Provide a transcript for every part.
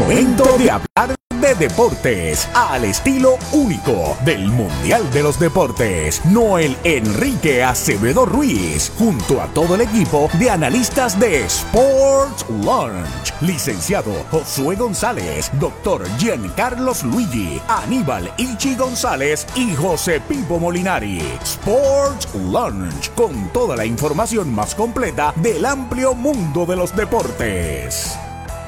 Momento de hablar de deportes al estilo único del Mundial de los Deportes. Noel Enrique Acevedo Ruiz, junto a todo el equipo de analistas de Sports Lunch. Licenciado Josué González, Dr. Giancarlos Luigi, Aníbal Ichi González y José Pipo Molinari. Sports Lunch, con toda la información más completa del amplio mundo de los deportes.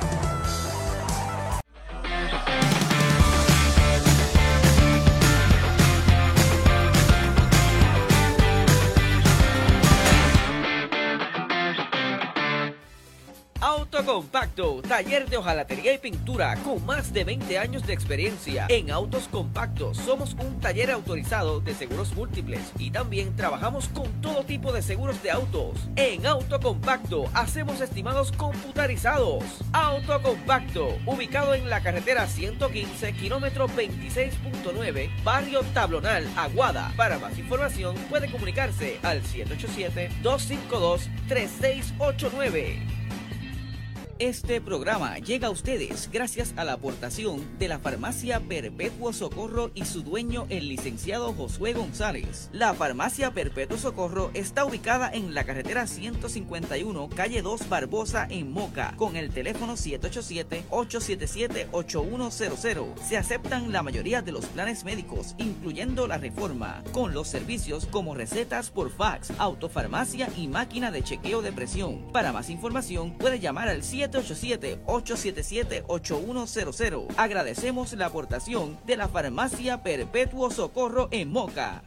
Autocompacto, taller de hojalatería y pintura con más de 20 años de experiencia. En Autos Compactos somos un taller autorizado de seguros múltiples y también trabajamos con todo tipo de seguros de autos. En Autocompacto hacemos estimados computarizados. Autocompacto, ubicado en la carretera 115, kilómetro 26.9, barrio Tablonal, Aguada. Para más información puede comunicarse al 787-252-3689. Este programa llega a ustedes gracias a la aportación de la Farmacia Perpetuo Socorro y su dueño, el licenciado Josué González. La Farmacia Perpetuo Socorro está ubicada en la carretera 151, calle 2 Barbosa, en Moca, con el teléfono 787-877-8100. Se aceptan la mayoría de los planes médicos, incluyendo la Reforma, con los servicios como recetas por fax, autofarmacia y máquina de chequeo de presión. Para más información puede llamar al 787-877-8100. Agradecemos la aportación de la Farmacia Perpetuo Socorro en Moca.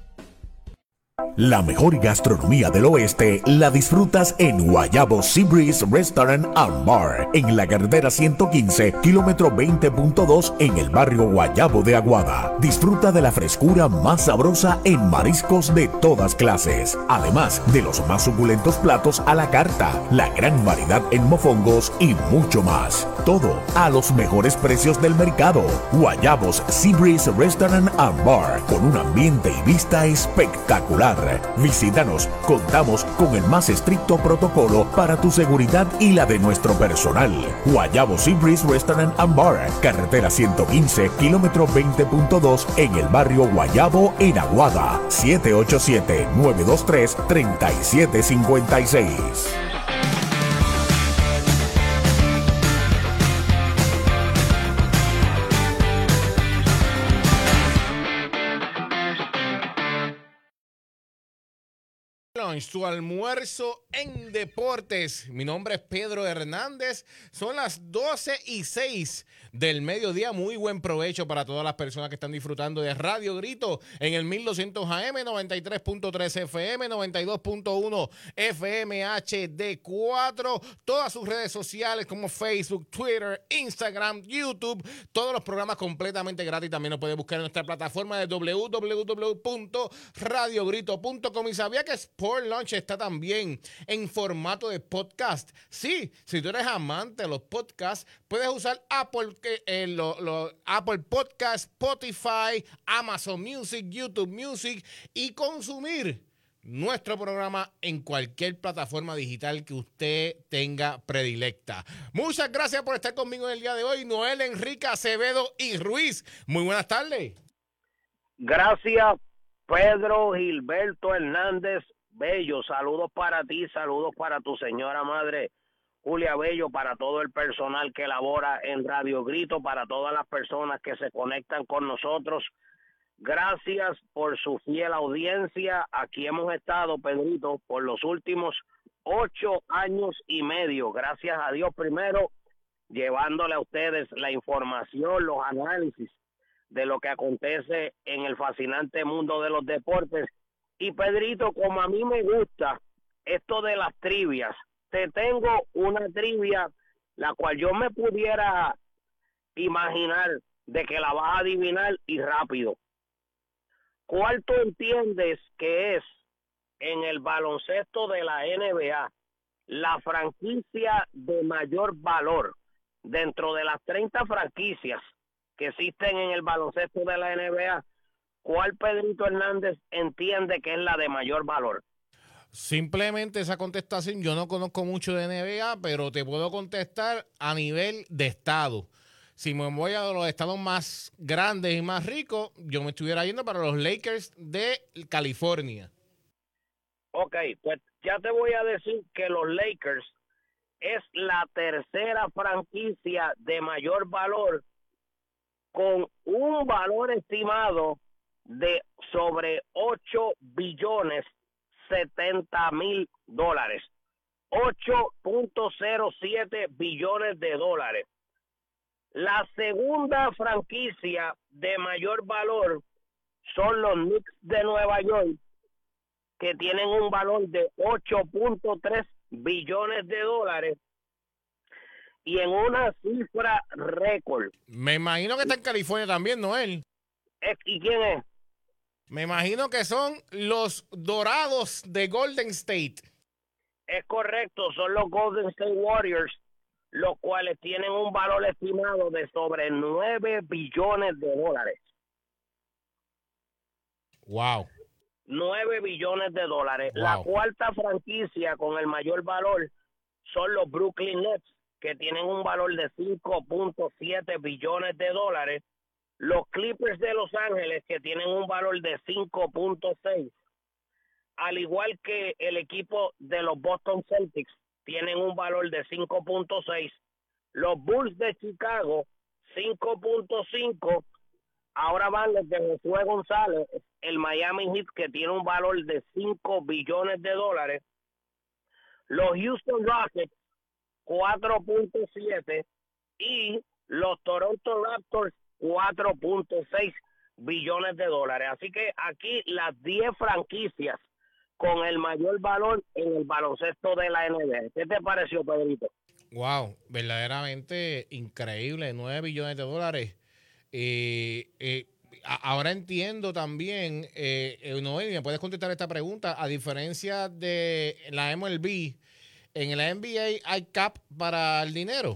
La mejor gastronomía del oeste la disfrutas en Guayabo Seabreeze Restaurant and Bar, en la carretera 115, kilómetro 20.2, en el barrio Guayabo de Aguada. Disfruta de la frescura más sabrosa en mariscos de todas clases, además de los más suculentos platos a la carta, la gran variedad en mofongos y mucho más. Todo a los mejores precios del mercado. Guayabos Seabreeze Restaurant and Bar, con un ambiente y vista espectacular. Visítanos, contamos con el más estricto protocolo para tu seguridad y la de nuestro personal. Guayabo Seabreeze Restaurant and Bar, carretera 115, kilómetro 20.2, en el barrio Guayabo, en Aguada. 787-923-3756. Su almuerzo en deportes. Mi nombre es Pedro Hernández. Son las 12:06 del mediodía. Muy buen provecho para todas las personas que están disfrutando de Radio Grito en el 1200 AM, 93.3 FM, 92.1 FM HD4. Todas sus redes sociales como Facebook, Twitter, Instagram, YouTube. Todos los programas completamente gratis. También lo puedes buscar en nuestra plataforma de www.radiogrito.com. Y sabía que Sport Lunch está también en formato de podcast. Sí, si tú eres amante de los podcasts, puedes usar Apple Podcasts, Spotify, Amazon Music, YouTube Music y consumir nuestro programa en cualquier plataforma digital que usted tenga predilecta. Muchas gracias por estar conmigo en el día de hoy, Noel Enrique Acevedo y Ruiz. Muy buenas tardes. Gracias, Pedro Gilberto Hernández Bello. Saludos para ti, saludos para tu señora madre Julia Bello, para todo el personal que labora en Radio Grito, para todas las personas que se conectan con nosotros. Gracias por su fiel audiencia. Aquí hemos estado, Pedrito, por los últimos 8 años y medio. Gracias a Dios primero, llevándole a ustedes la información, los análisis de lo que acontece en el fascinante mundo de los deportes. Y Pedrito, como a mí me gusta esto de las trivias, te tengo una trivia la cual yo me pudiera imaginar de que la vas a adivinar y rápido. ¿Cuál tú entiendes que es en el baloncesto de la NBA la franquicia de mayor valor dentro de las 30 franquicias que existen en el baloncesto de la NBA? ¿Cuál Pedrito Hernández entiende que es la de mayor valor? Simplemente esa contestación, yo no conozco mucho de NBA, pero te puedo contestar a nivel de estado. si me voy a los estados más grandes y más ricos, yo me estuviera yendo para los Lakers de California. Ok, pues ya te voy a decir que los Lakers es la tercera franquicia de mayor valor con un valor estimado de sobre 8.070.000 dólares. 8.07 billones de dólares. La segunda franquicia de mayor valor son los Knicks de Nueva York, que tienen un valor de 8.3 billones de dólares y en una cifra récord. Me imagino que está en California también, Noel. ¿Y quién es? Me imagino que son los Dorados de Golden State. Es correcto, son los Golden State Warriors, los cuales tienen un valor estimado de sobre 9 billones de dólares. Wow. 9 billones de dólares. Wow. La cuarta franquicia con el mayor valor son los Brooklyn Nets, que tienen un valor de 5.7 billones de dólares. Los Clippers de Los Ángeles, que tienen un valor de 5.6. Al igual que el equipo de los Boston Celtics, tienen un valor de 5.6. Los Bulls de Chicago, 5.5. Ahora van los de Josué González, el Miami Heat, que tiene un valor de 5 billones de dólares. Los Houston Rockets, 4.7. Y los Toronto Raptors, 4.6 billones de dólares. Así que aquí las 10 franquicias con el mayor valor en el baloncesto de la NBA. ¿Qué te pareció, Pedrito? Wow, verdaderamente increíble, 9 billones de dólares. Ahora entiendo también, Noel, ¿me puedes contestar esta pregunta? A diferencia de la MLB, ¿en la NBA hay cap para el dinero?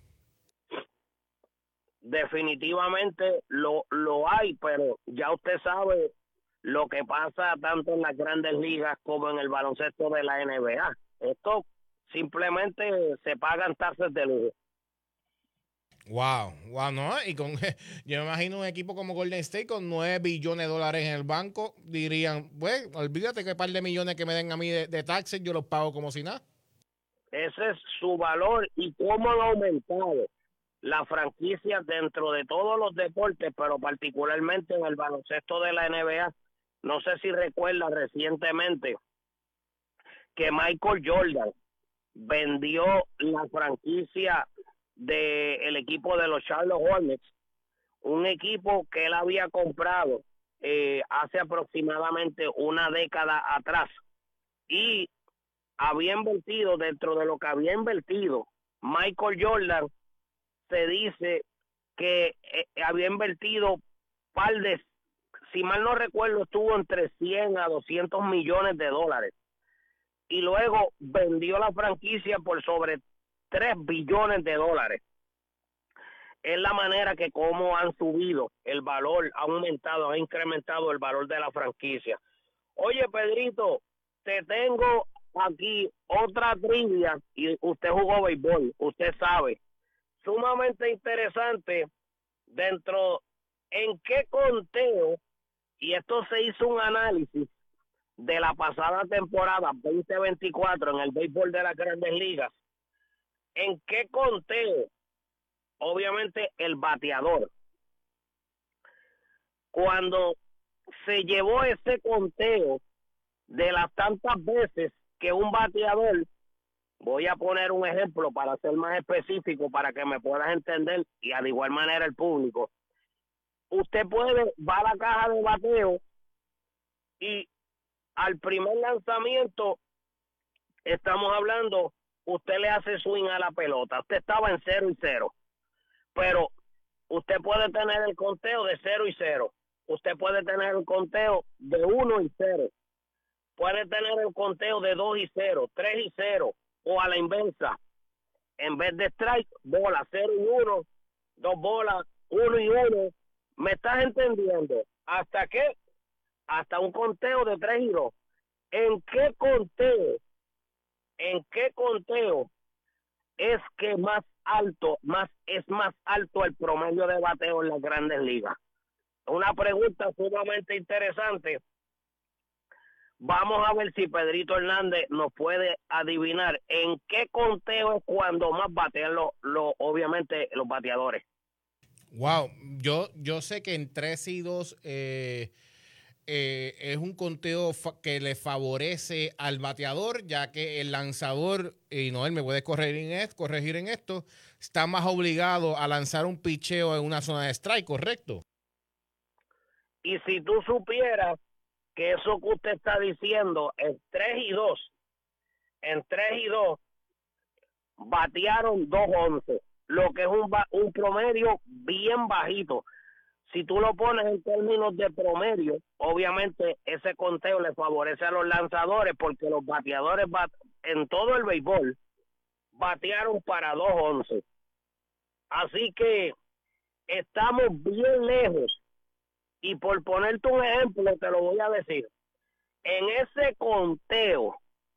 Definitivamente lo hay, pero ya usted sabe lo que pasa tanto en las grandes ligas como en el baloncesto de la NBA. Esto simplemente se pagan tasas de lujo. Wow, no, y con yo me imagino un equipo como Golden State con 9 billones de dólares en el banco, dirían, pues, olvídate que par de millones que me den a mí de taxes, yo los pago como si nada. Ese es su valor y cómo lo ha aumentado la franquicia dentro de todos los deportes, pero particularmente en el baloncesto de la NBA. No sé si recuerda recientemente que Michael Jordan vendió la franquicia del equipo de los Charlotte Hornets, un equipo que él había comprado hace aproximadamente una década atrás, y había invertido, dentro de lo que había invertido Michael Jordan, se dice que había invertido si mal no recuerdo, estuvo entre 100 a 200 millones de dólares. Y luego vendió la franquicia por sobre 3 billones de dólares. Es la manera que como han subido el valor, ha aumentado, ha incrementado el valor de la franquicia. Oye, Pedrito, te tengo aquí otra trivia, y usted jugó béisbol, usted sabe, sumamente interesante, en qué conteo, y esto se hizo un análisis de la pasada temporada 2024 en el béisbol de las Grandes Ligas, en qué conteo, obviamente el bateador, cuando se llevó ese conteo de las tantas veces que un bateador, voy a poner un ejemplo para ser más específico para que me puedas entender, y de igual manera el público, usted va a la caja de bateo y al primer lanzamiento, estamos hablando, usted le hace swing a la pelota, usted estaba en 0-0, pero usted puede tener el conteo de 0-0, usted puede tener el conteo de 1-0, puede tener el conteo de 2-0, 3-0, o a la inversa, en vez de strike, bola 0-1, 2 bolas, 1-1, ¿me estás entendiendo? ¿Hasta qué? Hasta un conteo de 3-2. ¿En qué conteo es que más es más alto el promedio de bateo en las Grandes Ligas? Una pregunta sumamente interesante. Vamos a ver si Pedrito Hernández nos puede adivinar en qué conteo es cuando más batean obviamente los bateadores. Wow, yo sé que en 3 y 2 es un conteo que le favorece al bateador, ya que el lanzador, y Noel me puede corregir en esto, está más obligado a lanzar un picheo en una zona de strike, ¿correcto? Y si tú supieras que eso que usted está diciendo, en 3 y 2 batearon 2-11, lo que es un promedio bien bajito. Si tú lo pones en términos de promedio, obviamente ese conteo le favorece a los lanzadores, porque los bateadores en todo el béisbol batearon para 2-11. Así que estamos bien lejos. Y por ponerte un ejemplo, te lo voy a decir. En ese conteo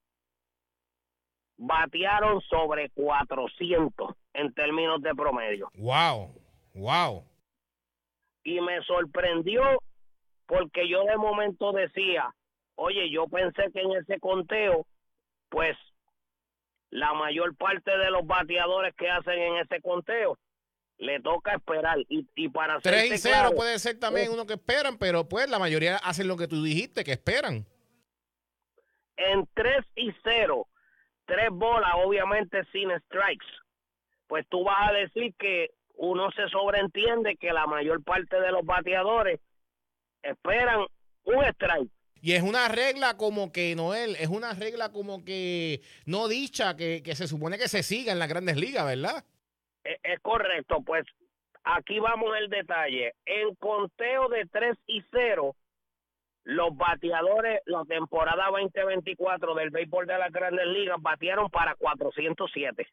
batearon sobre 400 en términos de promedio. Wow. Y me sorprendió porque yo de momento decía, oye, yo pensé que en ese conteo, pues, la mayor parte de los bateadores que hacen en ese conteo le toca esperar. Y para 3 y 0 claro, puede ser también uno que esperan, pero pues la mayoría hacen lo que tú dijiste, que esperan. En 3 y 0, 3 bolas, obviamente sin strikes, pues tú vas a decir que uno se sobreentiende que la mayor parte de los bateadores esperan un strike. Y es una regla como que, Noel, es una regla como que no dicha, que se supone que se siga en las Grandes Ligas, ¿verdad? Es correcto, pues aquí vamos el detalle. En conteo de 3 y 0, los bateadores, la temporada 2024 del béisbol de las Grandes Ligas, batearon para 407.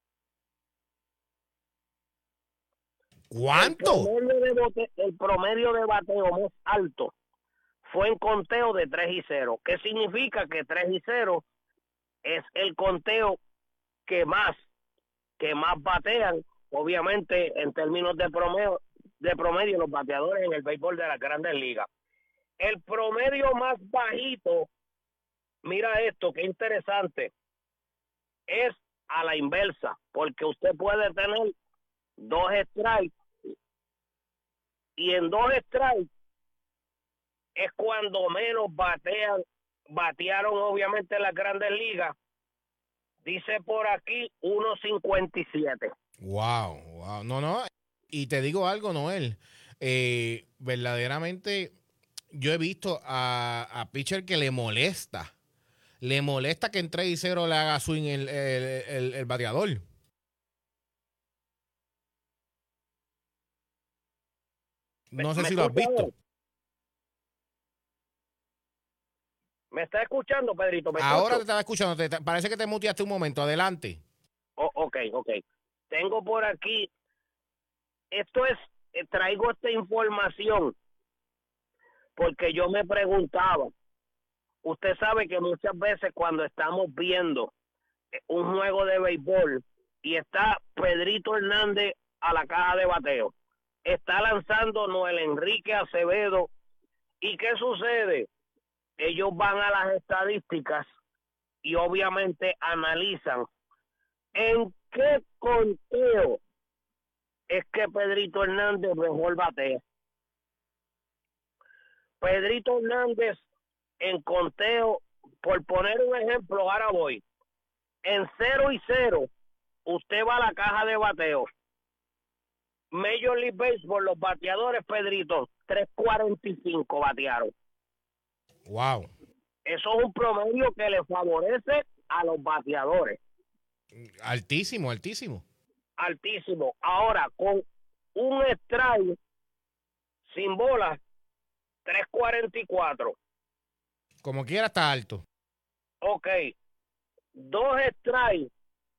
¿Cuánto? El promedio de bateo más alto fue en conteo de 3 y 0. ¿Qué significa? Que 3 y 0 es el conteo que más batean, obviamente en términos de promedio los bateadores en el béisbol de las Grandes Ligas. El promedio más bajito, mira esto, qué interesante, es a la inversa, porque usted puede tener 2 strikes, y en 2 strikes es cuando menos batearon obviamente las Grandes Ligas. Dice por aquí 1.57. Wow. No. Y te digo algo, Noel. Verdaderamente, yo he visto a pitcher que le molesta. Le molesta que en 3 y 0 le haga swing el bateador. No sé si lo has visto. ¿Me está escuchando, Pedrito? Ahora te estaba escuchando. Parece que te muteaste un momento. Adelante. Ok. Tengo por aquí, traigo esta información porque yo me preguntaba, usted sabe que muchas veces cuando estamos viendo un juego de béisbol y está Pedrito Hernández a la caja de bateo, está lanzando Noel Enrique Acevedo, ¿y qué sucede? Ellos van a las estadísticas y obviamente analizan en qué conteo es que Pedrito Hernández mejor batea. Pedrito Hernández en conteo, por poner un ejemplo, ahora voy, en 0 y 0, usted va a la caja de bateo. Major League Baseball, los bateadores, Pedrito, 3.45 batearon. Wow. Eso es un promedio que le favorece a los bateadores. Altísimo. Altísimo. Ahora, con un strike sin bola, 3.44. Como quiera está alto. Ok. 2 strikes.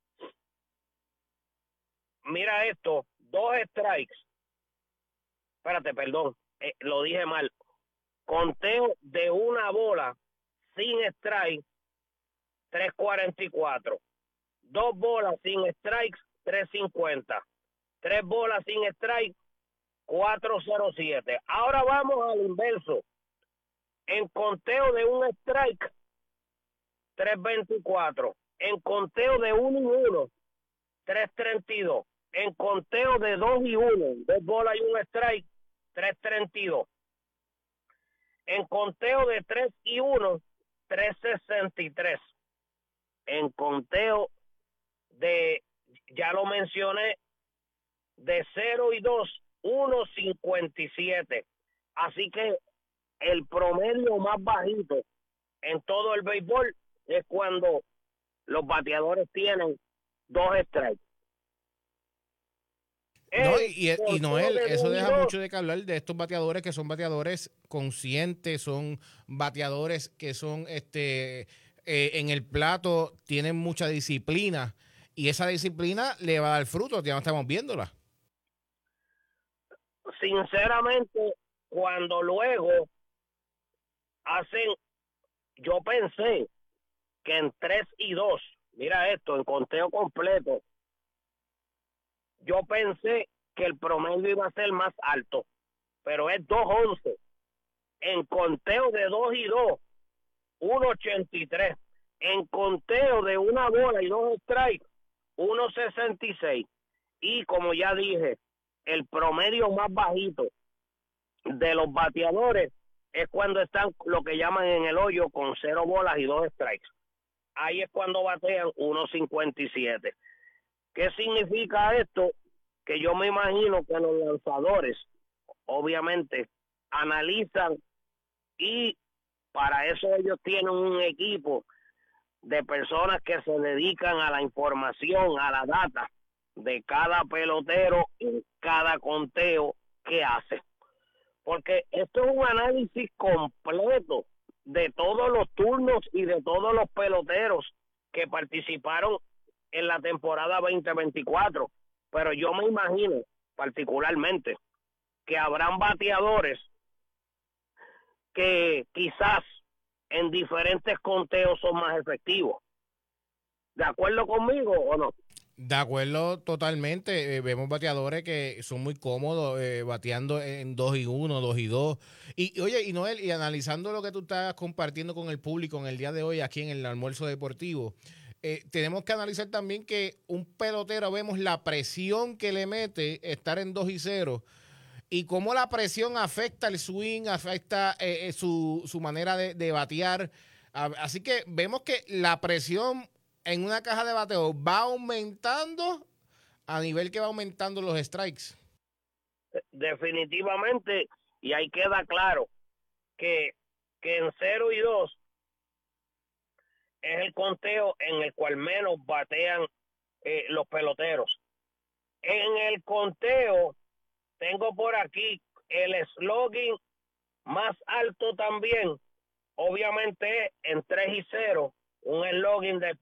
Mira esto. 2 strikes. Espérate, perdón. Lo dije mal. Conteo de una bola sin strike, 3.44. 2 bolas sin strikes, 350. 3 bolas sin strike, 407. Ahora vamos al inverso. En conteo de un strike, 324. En conteo de 1 y 1, 332. En conteo de 2 y 1, 2 bolas y un strike, 332. En conteo de 3 y 1, 363. En conteo de, ya lo mencioné, de 0 y 2, 1.57. Así que el promedio más bajito en todo el béisbol es cuando los bateadores tienen 2 strikes. No, y Noel, eso deja mucho de que hablar de estos bateadores que son bateadores conscientes, son bateadores que son en el plato, tienen mucha disciplina, y esa disciplina le va a dar fruto, ya no estamos viéndola. Sinceramente, cuando luego hacen, yo pensé que en 3 y 2, mira esto, en conteo completo, yo pensé que el promedio iba a ser más alto, pero es 2.11. En conteo de 2 y 2, 1.83. En conteo de 1 bola y 2 strikes, 1.66. Y como ya dije, el promedio más bajito de los bateadores es cuando están lo que llaman en el hoyo con 0 bolas y 2 strikes. Ahí es cuando batean 1.57. ¿Qué significa esto? Que yo me imagino que los lanzadores, obviamente, analizan, y para eso ellos tienen un equipo de personas que se dedican a la información, a la data de cada pelotero en cada conteo que hace. Porque esto es un análisis completo de todos los turnos y de todos los peloteros que participaron en la temporada 2024. Pero yo me imagino particularmente que habrán bateadores que quizás en diferentes conteos son más efectivos. ¿De acuerdo conmigo o no? De acuerdo totalmente. Vemos bateadores que son muy cómodos bateando en 2 y 1, 2 y 2. Y oye, y Noel, y analizando lo que tú estás compartiendo con el público en el día de hoy aquí en el almuerzo deportivo, tenemos que analizar también que un pelotero, vemos la presión que le mete estar en 2 y 0 y cómo la presión afecta el swing, afecta su manera de batear. Así que vemos que la presión en una caja de bateo va aumentando a nivel que va aumentando los strikes. Definitivamente, y ahí queda claro que en 0 y 2 es el conteo en el cual menos batean los peloteros. En el conteo tengo por aquí el slogan más alto también, obviamente en 3 y 0, un slogan de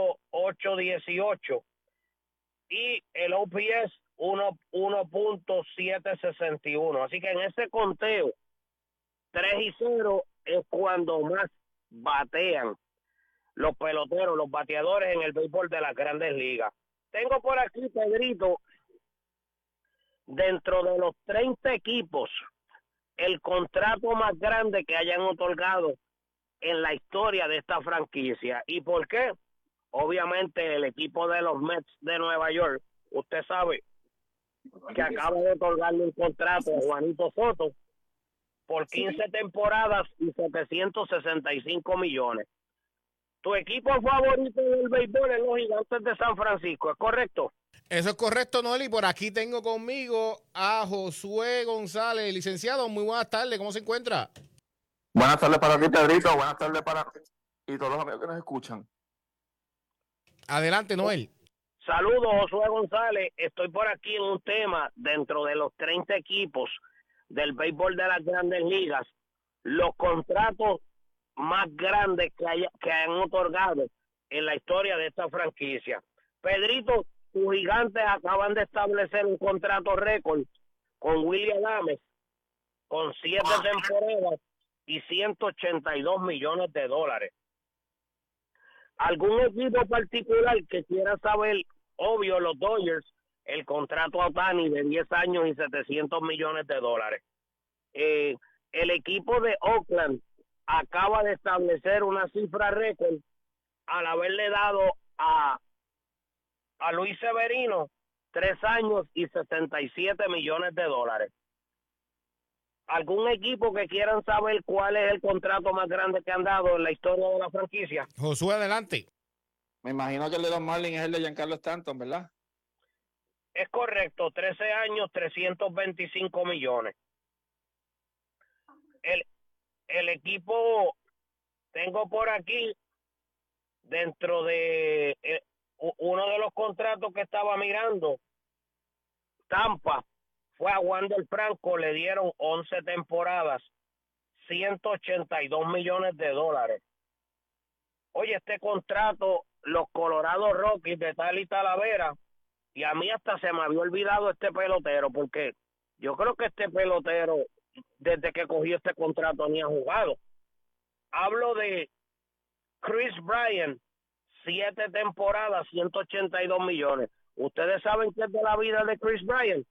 .818 y el OPS 1.761. Así que en ese conteo 3 y 0 es cuando más batean los peloteros, los bateadores en el béisbol de las Grandes Ligas. Tengo por aquí, Pedrito, dentro de los 30 equipos, el contrato más grande que hayan otorgado en la historia de esta franquicia. ¿Y por qué? Obviamente el equipo de los Mets de Nueva York, usted sabe que acaba de otorgarle un contrato a Juanito Soto por 15 temporadas y 765 millones. Tu equipo favorito del béisbol es los Gigantes de San Francisco, ¿es correcto? Eso es correcto, Noel, y por aquí tengo conmigo a Josué González. Licenciado, muy buenas tardes, ¿cómo se encuentra? Buenas tardes para ti, Pedrito. Buenas tardes para ti y todos los amigos que nos escuchan. Adelante, Noel. Saludos, Josué González. Estoy por aquí en un tema dentro de los 30 equipos del béisbol de las Grandes Ligas. Los contratos más grandes que han otorgado en la historia de esta franquicia. Pedrito, tus Gigantes acaban de establecer un contrato récord con William Adames con 7 temporadas y 182 millones de dólares. ¿Algún equipo particular que quiera saber obvio, los Dodgers, el contrato a Ohtani de 10 años y $700 millones. El equipo de Oakland acaba de establecer una cifra récord al haberle dado a Luis Severino 3 años y $67 millones. ¿Algún equipo que quieran saber cuál es el contrato más grande que han dado en la historia de la franquicia? Josué, adelante. Me imagino que el de los Marlins es el de Giancarlo Stanton, ¿verdad? Es correcto, 13 años, $325 millones. El equipo, tengo por aquí, dentro de uno de los contratos que estaba mirando, Tampa, fue a Wander Franco, le dieron 11 temporadas, $182 millones. Oye, este contrato, los Colorado Rockies de Tali Talavera, y a mí hasta se me había olvidado este pelotero, porque yo creo que este pelotero, desde que cogió este contrato, ni ha jugado. Hablo de Chris Bryant, 7 temporadas, $182 millones. ¿Ustedes saben qué es de la vida de Chris Bryant?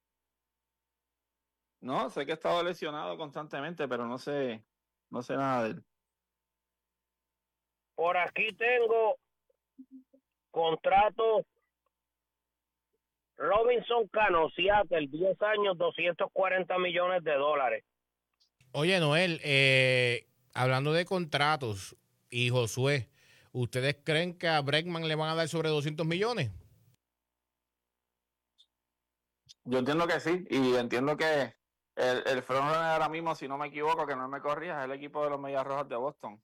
No, sé que ha estado lesionado constantemente, pero no sé nada de él. Por aquí tengo contrato Robinson Cano, Seattle, 10 años, $240 millones. Oye, Noel, hablando de contratos y Josué, ¿ustedes creen que a Bregman le van a dar sobre 200 millones? Yo entiendo que sí, y entiendo que el frontrunner ahora mismo, si no me equivoco, que no me corrija, es el equipo de los Medias Rojas de Boston.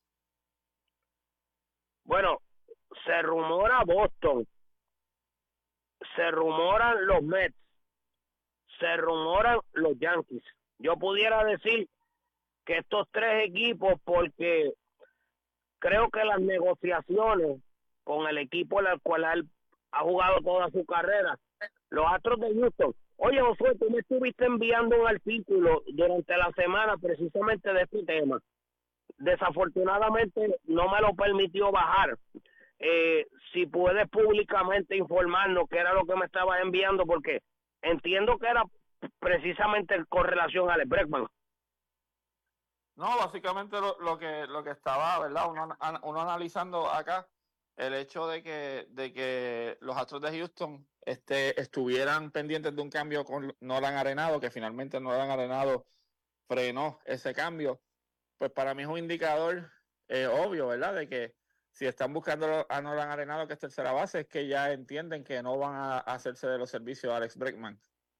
Bueno, se rumora Boston, se rumoran los Mets, se rumoran los Yankees. Yo pudiera decir que estos 3 equipos, porque creo que las negociaciones con el equipo en el cual él ha jugado toda su carrera, los Astros de Houston. Oye, Josué, tú me estuviste enviando un artículo durante la semana precisamente de este tema. Desafortunadamente no me lo permitió bajar. Si puedes públicamente informarnos qué era lo que me estabas enviando, porque entiendo que era precisamente con relación a Alex Bregman. No, básicamente lo que estaba, ¿verdad? Uno analizando acá el hecho de que los Astros de Houston estuvieran pendientes de un cambio con Nolan Arenado, que finalmente Nolan Arenado frenó ese cambio, pues para mí es un indicador obvio, ¿verdad? De que si están buscando a Nolan Arenado, que es tercera base, es que ya entienden que no van a hacerse de los servicios de Alex Bregman.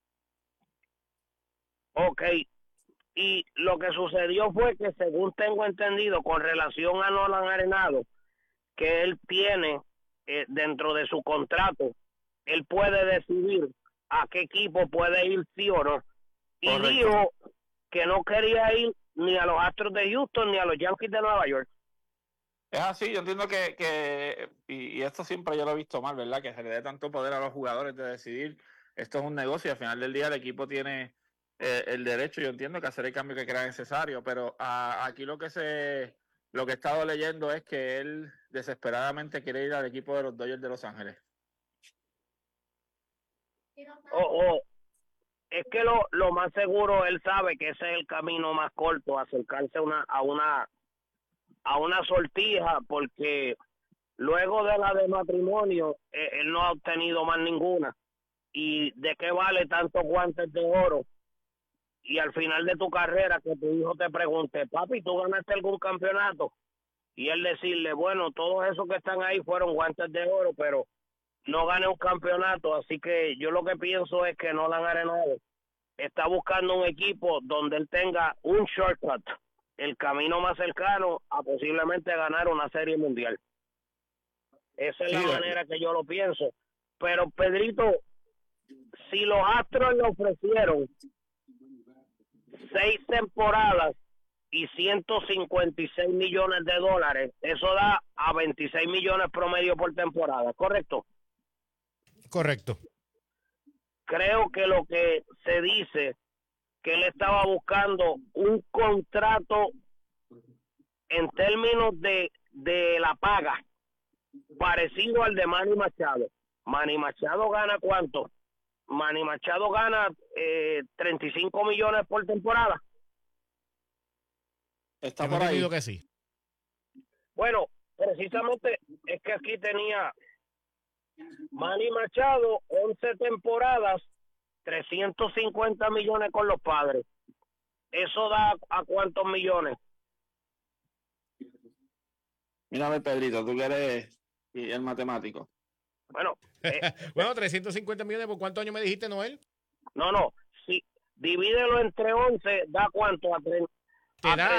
Ok, y lo que sucedió fue que, según tengo entendido, con relación a Nolan Arenado, que él tiene dentro de su contrato, él puede decidir a qué equipo puede ir sí o no. Y Correcto. dijo que no quería ir ni a los Astros de Houston ni a los Yankees de Nueva York. Es así, yo entiendo y esto siempre yo lo he visto mal, ¿verdad? Que se le dé tanto poder a los jugadores de decidir. Esto es un negocio y al final del día el equipo tiene el derecho, yo entiendo, que hacer el cambio que crea necesario, pero aquí lo que he estado leyendo es que él desesperadamente quiere ir al equipo de los Dodgers de Los Ángeles. Es que lo más seguro, él sabe que ese es el camino más corto, acercarse a una sortija, porque luego de la de matrimonio, él no ha obtenido más ninguna. ¿Y de qué vale tantos guantes de oro? Y al final de tu carrera, que tu hijo te pregunte, papi, ¿tú ganaste algún campeonato? Y él decirle, bueno, todos esos que están ahí fueron guantes de oro, pero no gané un campeonato. Así que yo lo que pienso es que Nolan Arenado está buscando un equipo donde él tenga un shortcut, el camino más cercano a posiblemente ganar una serie mundial. Esa es la manera que yo lo pienso. Pero, Pedrito, si los Astros le ofrecieron 6 temporadas y $156 millones, eso da a 26 millones promedio por temporada, ¿correcto? Correcto. Creo que lo que se dice, que él estaba buscando un contrato en términos de la paga parecido al de Manny Machado. Manny Machado gana ¿cuánto? Manny Machado gana 35 millones por temporada. Está por ahí. Que sí. Bueno, precisamente es que aquí tenía Manny Machado 11 temporadas, 350 millones con los Padres. ¿Eso da a cuántos millones? Mírame, Pedrito, tú que eres el matemático. Bueno, bueno, 350 millones, ¿por cuántos años me dijiste, Noel? No, si divídelo entre 11, ¿da cuánto? Te da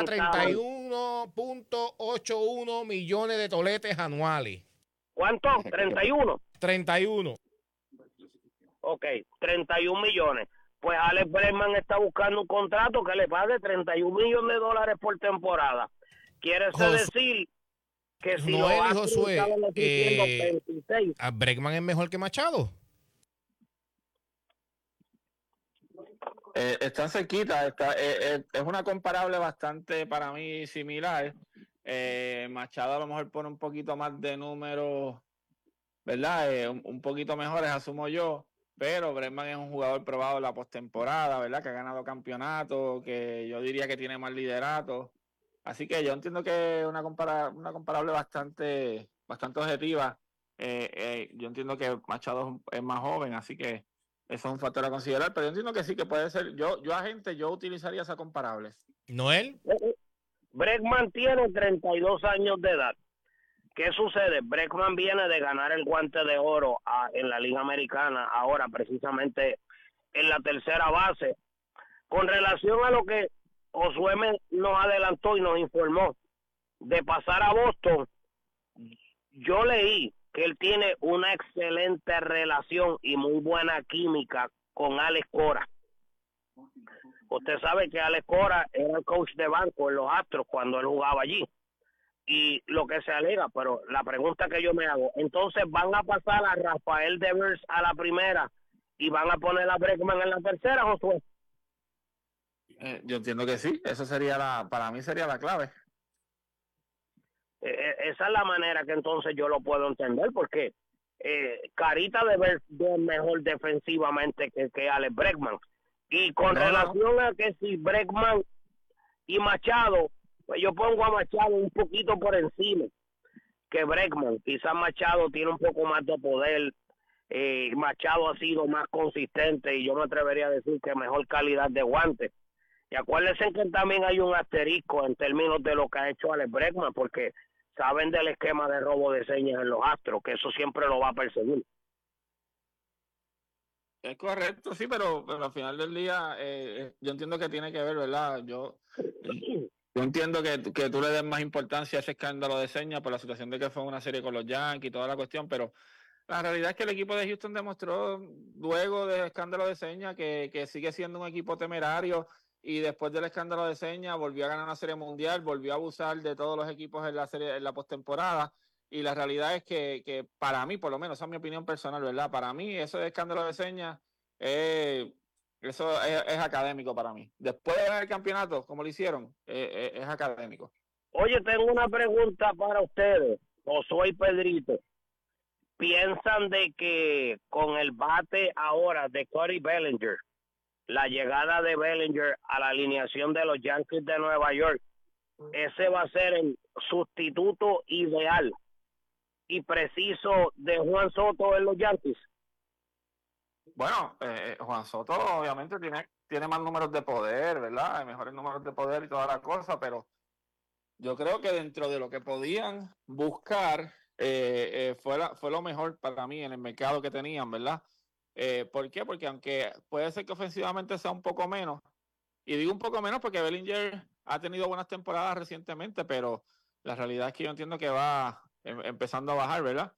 31.81 millones de toletes anuales. ¿Cuánto? 31. 31. Ok, 31 millones. Pues Alex Bregman está buscando un contrato que le pague 31 millones de dólares por temporada. Quiere decir que si Noel y los Josué, estaban exigiendo 26. ¿Bregman es mejor que Machado? Están cerquita, es una comparable bastante para mí similar. Machado a lo mejor pone un poquito más de números, ¿verdad? Un poquito mejores, asumo yo, pero Bregman es un jugador probado en la postemporada, ¿verdad? Que ha ganado campeonatos, que yo diría que tiene más liderato. Así que yo entiendo que es una comparable bastante objetiva. Yo entiendo que Machado es más joven, así que eso es un factor a considerar, pero yo entiendo que sí, que puede ser. Yo utilizaría esa comparable. ¿Noel? Bregman tiene 32 años de edad. ¿Qué sucede? Bregman viene de ganar el guante de oro en la Liga Americana, ahora precisamente en la tercera base. Con relación a lo que Josué nos adelantó y nos informó de pasar a Boston, yo leí que él tiene una excelente relación y muy buena química con Alex Cora. Usted sabe que Alex Cora era el coach de banco en los Astros cuando él jugaba allí. Y lo que se alega, pero la pregunta que yo me hago, entonces van a pasar a Rafael Devers a la primera y van a poner a Bregman en la tercera, Josué. Yo entiendo que sí, eso para mí sería la clave. Esa es la manera que entonces yo lo puedo entender, porque Carita debe ser mejor defensivamente que Alex Bregman. Y con relación a que si Bregman y Machado, pues yo pongo a Machado un poquito por encima que Bregman. Quizás Machado tiene un poco más de poder. Machado ha sido más consistente y yo me atrevería a decir que mejor calidad de guante. Y acuérdense que también hay un asterisco en términos de lo que ha hecho Alex Bregman, porque saben del esquema de robo de señas en los Astros, que eso siempre lo va a perseguir. Es correcto, sí, pero al final del día yo entiendo que tiene que ver, ¿verdad? Yo entiendo que tú le des más importancia a ese escándalo de señas por la situación de que fue una serie con los Yankees y toda la cuestión, pero la realidad es que el equipo de Houston demostró luego del escándalo de señas que sigue siendo un equipo temerario, y después del escándalo de señas volvió a ganar una serie mundial, volvió a abusar de todos los equipos en la postemporada, y la realidad es que para mí, por lo menos, esa es mi opinión personal, ¿verdad? Para mí ese escándalo de señas eso es académico para mí. Después de ganar el campeonato, como lo hicieron, es académico. Oye, tengo una pregunta para ustedes, Josué y Pedrito. ¿Piensan de que con el bate ahora de Cody Bellinger, la llegada de Bellinger a la alineación de los Yankees de Nueva York, ese va a ser el sustituto ideal y preciso de Juan Soto en los Yankees? Bueno, Juan Soto obviamente tiene más números de poder, ¿verdad? Mejores números de poder y toda la cosa, pero yo creo que dentro de lo que podían buscar fue lo mejor para mí en el mercado que tenían, ¿verdad? ¿Por qué? Porque aunque puede ser que ofensivamente sea un poco menos, y digo un poco menos porque Bellinger ha tenido buenas temporadas recientemente, pero la realidad es que yo entiendo que va empezando a bajar, ¿verdad?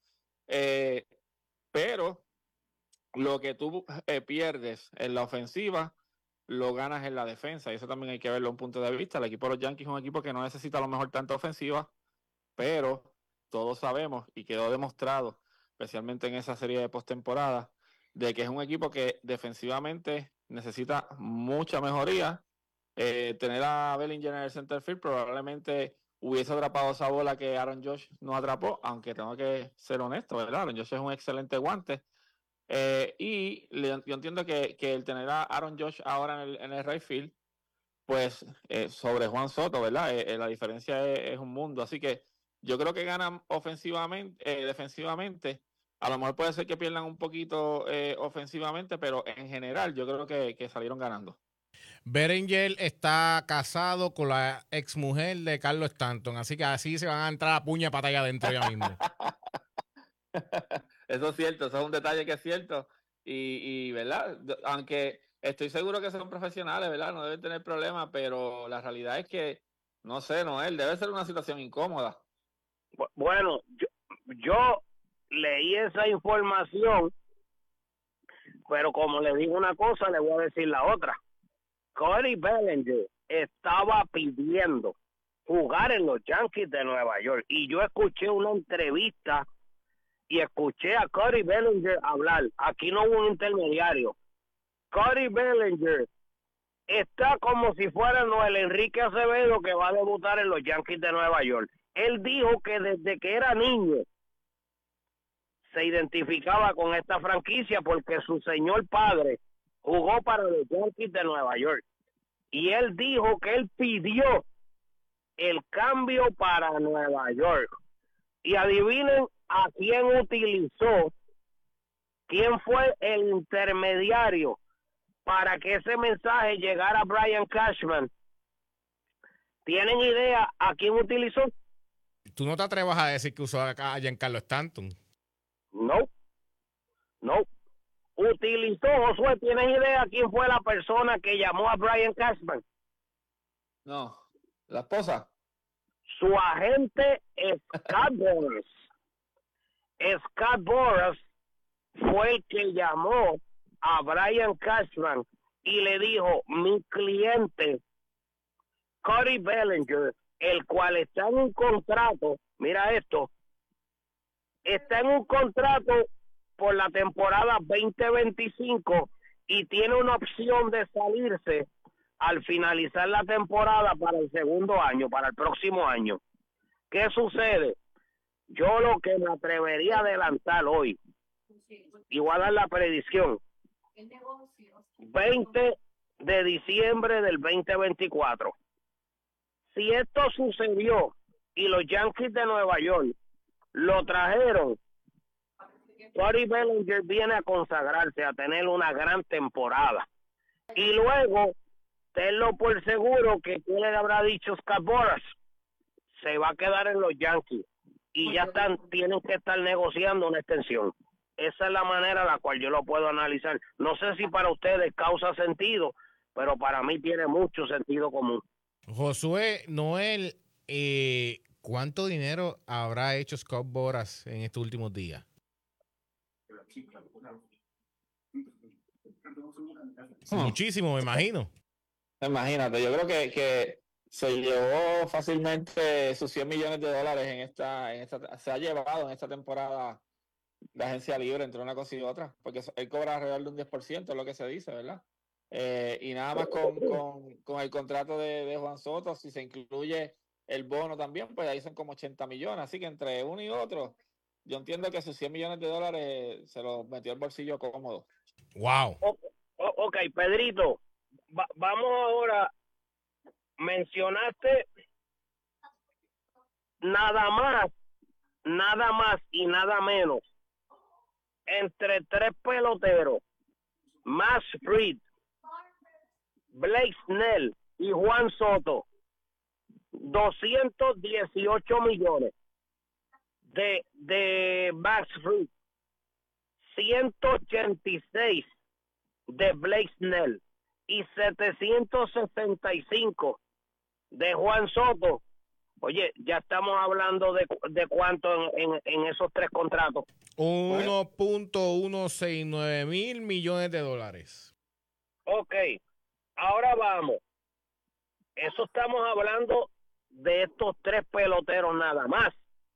Pero lo que tú pierdes en la ofensiva, lo ganas en la defensa, y eso también hay que verlo a un punto de vista. El equipo de los Yankees es un equipo que no necesita a lo mejor tanta ofensiva, pero todos sabemos, y quedó demostrado, especialmente en esa serie de postemporada, de que es un equipo que defensivamente necesita mucha mejoría. Tener a Bellinger en el center field probablemente hubiese atrapado esa bola que Aaron Josh no atrapó, aunque tengo que ser honesto, ¿verdad? Aaron Josh es un excelente guante. Yo entiendo que el tener a Aaron Josh ahora en el right field, pues sobre Juan Soto, ¿verdad? La diferencia es un mundo. Así que yo creo que ganan ofensivamente, defensivamente. A lo mejor puede ser que pierdan un poquito ofensivamente, pero en general yo creo que salieron ganando. Berenger está casado con la exmujer de Carlos Stanton, así que así se van a entrar a puña pata allá adentro ya mismo. Eso es cierto, eso es un detalle que es cierto. Y ¿verdad? Aunque estoy seguro que son profesionales, ¿verdad? No deben tener problemas, pero la realidad es que, no sé, Noel, debe ser una situación incómoda. Bueno, yo leí esa información, pero como le digo una cosa, le voy a decir la otra. Cody Bellinger estaba pidiendo jugar en los Yankees de Nueva York, y yo escuché una entrevista y escuché a Cody Bellinger hablar. Aquí no hubo un intermediario. Cody Bellinger está como si fuera Noel Enrique Acevedo, que va a debutar en los Yankees de Nueva York. Él dijo que desde que era niño se identificaba con esta franquicia porque su señor padre jugó para los Yankees de Nueva York. Y él dijo que él pidió el cambio para Nueva York. Y adivinen a quién utilizó, quién fue el intermediario para que ese mensaje llegara a Brian Cashman. ¿Tienen idea a quién utilizó? ¿Tú no te atrevas a decir que usó acá a Giancarlo Stanton? No. Utilizó, Josué, ¿tienes idea quién fue la persona que llamó a Brian Cashman? No, la esposa. Su agente Scott Boras. Scott Boras fue el que llamó a Brian Cashman y le dijo: mi cliente Cody Bellinger, el cual está en un contrato, mira esto, está en un contrato por la temporada 2025 y tiene una opción de salirse al finalizar la temporada para el segundo año, para el próximo año. ¿Qué sucede? Yo lo que me atrevería a adelantar hoy, y voy a dar la predicción, 20 de diciembre del 2024. Si esto sucedió y los Yankees de Nueva York lo trajeron, Cody Bellinger viene a consagrarse, a tener una gran temporada. Y luego, tenlo por seguro que ¿quién le habrá dicho Scott Boras? Se va a quedar en los Yankees. Y ya tienen que estar negociando una extensión. Esa es la manera en la cual yo lo puedo analizar. No sé si para ustedes causa sentido, pero para mí tiene mucho sentido común. Josué, Noel, ¿cuánto dinero habrá hecho Scott Boras en estos últimos días? Muchísimo, me imagino. Imagínate, yo creo que se llevó fácilmente sus $100 millones se ha llevado en esta temporada de agencia libre entre una cosa y otra, porque él cobra alrededor de un 10%, es lo que se dice, ¿verdad? Y nada más con el contrato de Juan Soto, si se incluye el bono también, pues ahí son como 80 millones, así que entre uno y otro, yo entiendo que sus $100 millones se los metió al bolsillo cómodo. Wow. Ok, Pedrito, vamos ahora. Mencionaste nada más y nada menos entre tres peloteros, Max Fried, Blake Snell y Juan Soto, 218 millones de Max Fried, 186 de Blake Snell y 765 de Juan Soto. Oye, ya estamos hablando de cuánto en esos tres contratos. 1.169 mil millones de dólares. Ok, ahora vamos. Eso estamos hablando de estos tres peloteros nada más.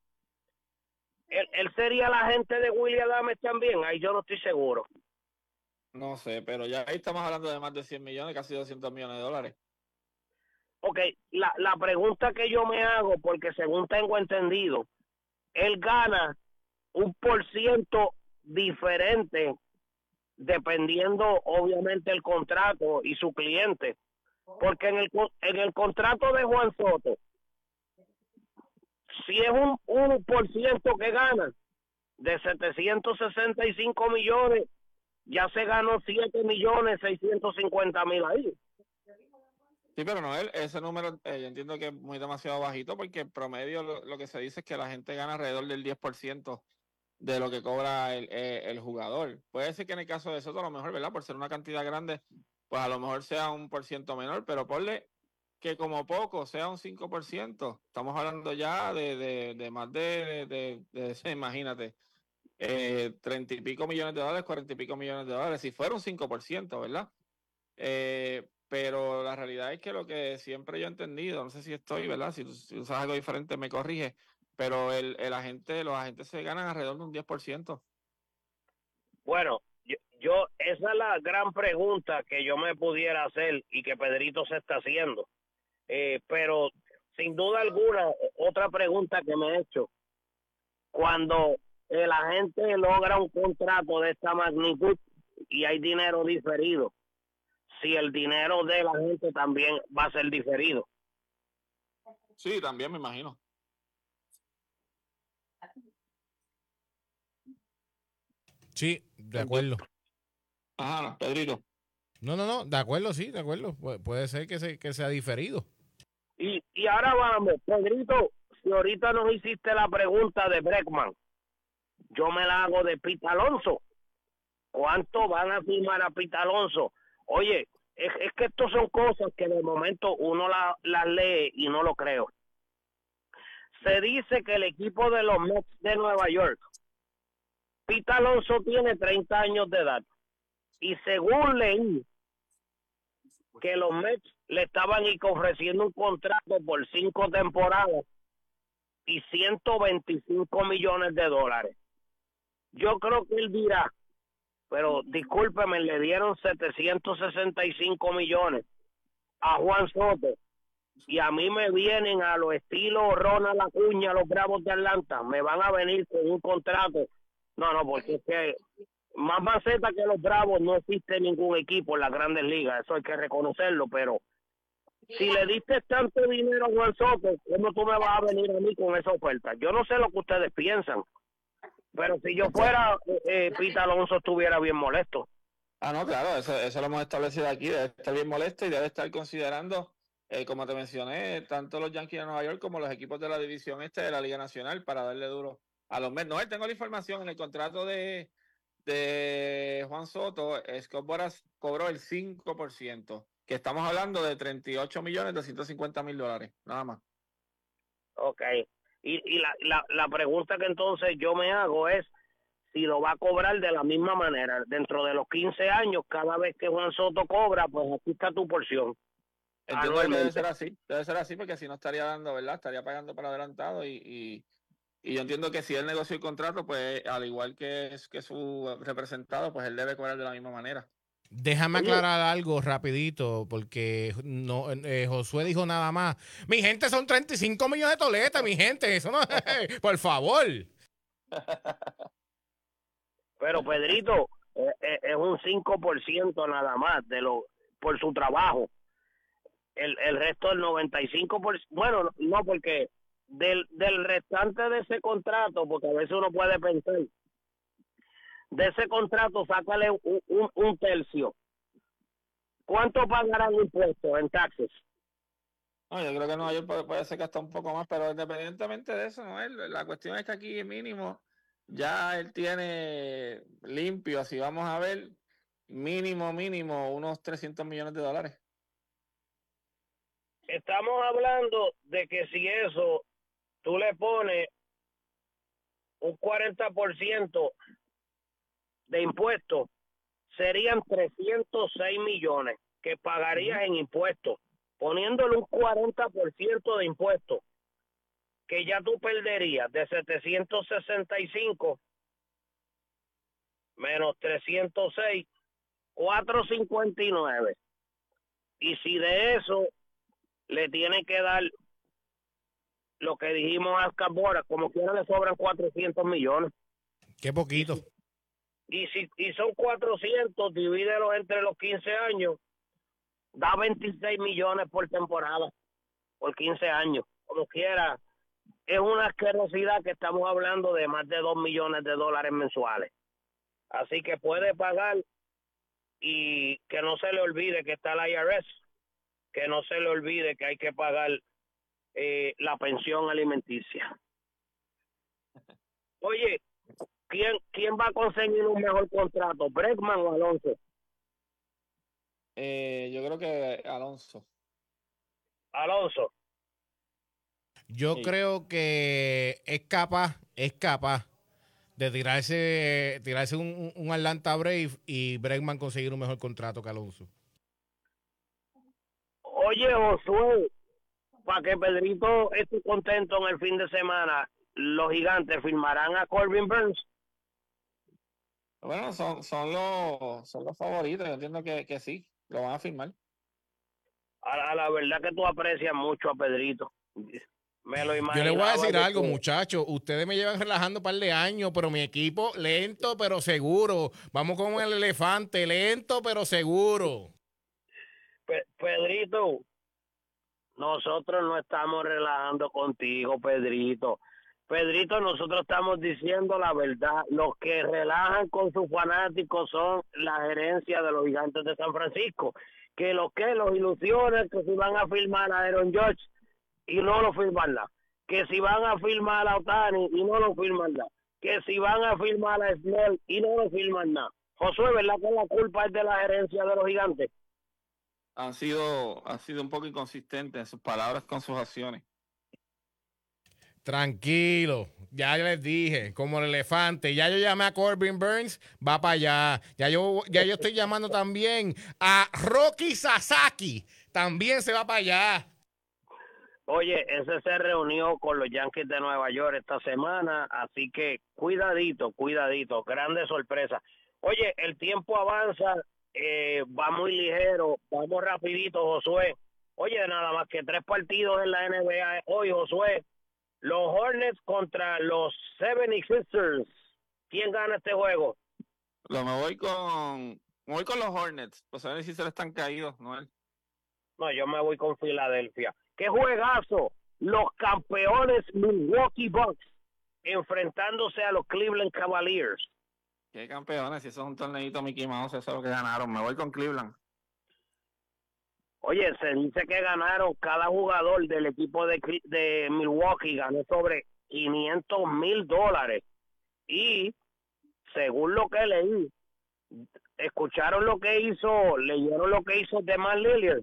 Él sería la agente de William Adames también, ahí yo no estoy seguro. No sé, pero ya ahí estamos hablando de más de 100 millones, casi 200 millones de dólares. ok, la pregunta que yo me hago, porque según tengo entendido, él gana 1% diferente dependiendo obviamente el contrato y su cliente, porque en el contrato de Juan Soto, si es un 1% que gana de 765 millones, ya se ganó 7.650.000 ahí. Sí, pero no, ese número yo entiendo que es muy demasiado bajito porque en promedio lo que se dice es que la gente gana alrededor del 10% de lo que cobra el jugador. Puede ser que en el caso de Soto a lo mejor, ¿verdad? Por ser una cantidad grande, pues a lo mejor sea 1% menor, pero ponle que como poco sea un 5%. Estamos hablando ya de más imagínate, 30 y pico millones de dólares, 40 y pico millones de dólares, si fuera un 5%, ¿verdad? Pero la realidad es que lo que siempre yo he entendido, no sé si estoy, ¿verdad? Si usas algo diferente me corrige, pero los agentes se ganan alrededor de un 10%. Bueno, esa es la gran pregunta que yo me pudiera hacer y que Pedrito se está haciendo. Pero sin duda alguna, otra pregunta que me he hecho, cuando el agente logra un contrato de esta magnitud y hay dinero diferido, si el dinero de la gente también va a ser diferido. Sí, también me imagino. Sí, de acuerdo. Ajá, Pedrito. No, de acuerdo, sí, de acuerdo. Puede ser que sea diferido. Y ahora vamos, Pedrito, si ahorita nos hiciste la pregunta de Bregman, yo me la hago de Pete Alonso. ¿Cuánto van a firmar a Pete Alonso? Oye, es que estos son cosas que de momento uno las lee y no lo creo. Se dice que el equipo de los Mets de Nueva York, Pete Alonso tiene 30 años de edad. Y según leí, que los Mets le estaban ofreciendo un contrato por 5 temporadas y 125 millones de dólares. Yo creo que él dirá, pero discúlpeme, le dieron 765 millones a Juan Soto y a mí me vienen a los estilos Ronald Acuña, los Bravos de Atlanta, me van a venir con un contrato. No, porque es que más maceta que los Bravos no existe ningún equipo en las Grandes Ligas, eso hay que reconocerlo, pero si le diste tanto dinero a Juan Soto, ¿cómo tú me vas a venir a mí con esa oferta? Yo no sé lo que ustedes piensan, pero si yo fuera Pete Alonso estuviera bien molesto. Ah, no, claro, eso lo hemos establecido aquí, debe estar bien molesto y debe estar considerando, como te mencioné, tanto los Yankees de Nueva York como los equipos de la división de la Liga Nacional para darle duro a los Mets. No, tengo la información en el contrato de Juan Soto, Scott Boras cobró el 5%, que estamos hablando de 38.250.000 dólares, nada más. Ok, y la pregunta que entonces yo me hago es si lo va a cobrar de la misma manera. Dentro de los 15 años, cada vez que Juan Soto cobra, pues aquí está tu porción. Entiendo que debe ser así porque si no estaría dando, ¿verdad? Estaría pagando por adelantado y yo entiendo que si él negoció el contrato, pues al igual que su representado, pues él debe cobrar de la misma manera. Déjame aclarar algo rapidito, porque no, Josué dijo nada más. Mi gente, son 35 millones de toletas, mi gente. Eso no es, por favor. Pero Pedrito, es un 5% nada más por su trabajo. El resto del 95%, bueno, no, porque del restante de ese contrato, porque a veces uno puede pensar, de ese contrato sácale un tercio. ¿Cuánto pagarán impuestos en taxes? No, yo creo que Nueva York puede ser que hasta un poco más, pero independientemente de eso, no la cuestión es que aquí mínimo ya él tiene limpio, así vamos a ver, mínimo, unos 300 millones de dólares. Estamos hablando de que si eso tú le pones un 40% de impuestos, serían 306 millones que pagarías en impuestos, poniéndole un 40% de impuestos, que ya tú perderías de 765 menos 306, 459. Y si de eso le tiene que dar lo que dijimos a Scarborough, como quiera le sobran 400 millones. Qué poquito. Y si son 400, divídelo entre los 15 años, da 26 millones por temporada, por 15 años. Como quiera, es una asquerosidad que estamos hablando de más de $2 millones mensuales. Así que puede pagar y que no se le olvide que está el IRS, que no se le olvide que hay que pagar la pensión alimenticia. Oye, ¿quién va a conseguir un mejor contrato, Bregman o Alonso? Yo creo que Alonso. Alonso. Yo creo que es capaz de tirarse un Atlanta Brave y Bregman conseguir un mejor contrato que Alonso. Oye, Josué, para que Pedrito esté contento en el fin de semana, los Gigantes firmarán a Corbin Burns. Bueno, son los favoritos. Yo entiendo que sí, lo van a firmar. A la verdad que tú aprecias mucho a Pedrito. Me lo imagino. Yo le voy a decir algo, muchachos. Ustedes me llevan relajando un par de años, pero mi equipo lento pero seguro. Vamos con el elefante, lento pero seguro. Pedrito, nosotros no estamos relajando contigo, Pedrito. Pedrito, nosotros estamos diciendo la verdad. Los que relajan con sus fanáticos son la gerencia de los Gigantes de San Francisco. Que los ilusiones que si van a firmar a Aaron Judge y no lo firman nada. Que si van a firmar a Ohtani y no lo firman nada. Que si van a firmar a Snell y no lo firman nada. Josué, ¿verdad que la culpa es de la gerencia de los Gigantes? Ha sido un poco inconsistente en sus palabras con sus acciones. Tranquilo, ya les dije, como el elefante, ya yo llamé a Corbin Burns, va para allá. Ya yo estoy llamando también a Rocky Sasaki, también se va para allá. Oye, ese se reunió con los Yankees de Nueva York esta semana, así que cuidadito, grande sorpresa. Oye, el tiempo avanza, va muy ligero, vamos rapidito, Josué. Oye, nada más que 3 partidos en la NBA hoy, Josué. Los Hornets contra los 76ers. ¿Quién gana este juego? Me voy con los Hornets. Los 76ers están caídos, ¿no? No, yo me voy con Filadelfia. ¡Qué juegazo! Los campeones Milwaukee Bucks enfrentándose a los Cleveland Cavaliers. ¿Qué campeones? Si eso es un torneito Mickey Mouse, eso es lo que ganaron. Me voy con Cleveland. Oye, se dice que ganaron, cada jugador del equipo de Milwaukee ganó sobre $500,000. Y según lo que leí, ¿escucharon lo que hizo, leyeron lo que hizo Damian Lillard?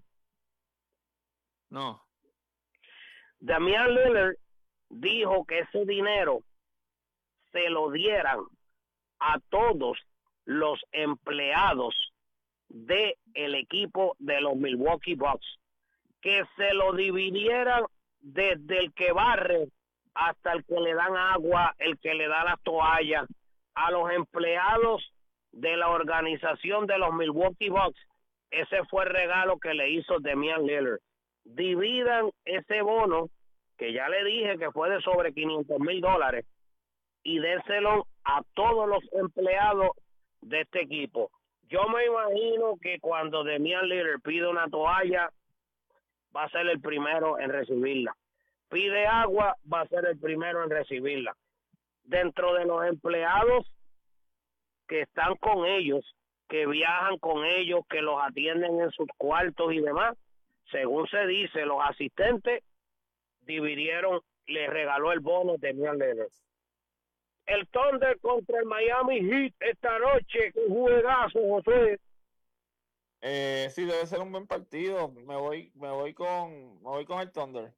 No. Damian Lillard dijo que ese dinero se lo dieran a todos los empleados de el equipo de los Milwaukee Bucks, que se lo dividieran desde el que barre hasta el que le dan agua, el que le da las toallas, a los empleados de la organización de los Milwaukee Bucks. Ese fue el regalo que le hizo Damian Lillard. Dividan ese bono, que ya le dije que fue de sobre $500,000, y déselo a todos los empleados de este equipo. Yo me imagino que cuando Damian Lillard pide una toalla, va a ser el primero en recibirla. Pide agua, va a ser el primero en recibirla. Dentro de los empleados que están con ellos, que viajan con ellos, que los atienden en sus cuartos y demás, según se dice, los asistentes dividieron, le regaló el bono de Damian Lillard. El Thunder contra el Miami Heat esta noche, qué juegazo, José. Sí, debe ser un buen partido. Me voy con el Thunder.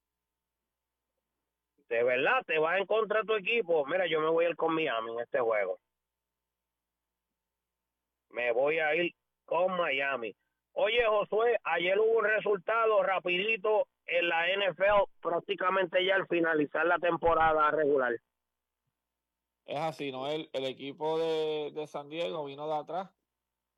De verdad, te vas en contra de tu equipo. Mira, yo me voy a ir con Miami en este juego. Me voy a ir con Miami. Oye, Josué, ayer hubo un resultado rapidito en la NFL, prácticamente ya al finalizar la temporada regular. Es así, ¿no? El equipo de San Diego vino de atrás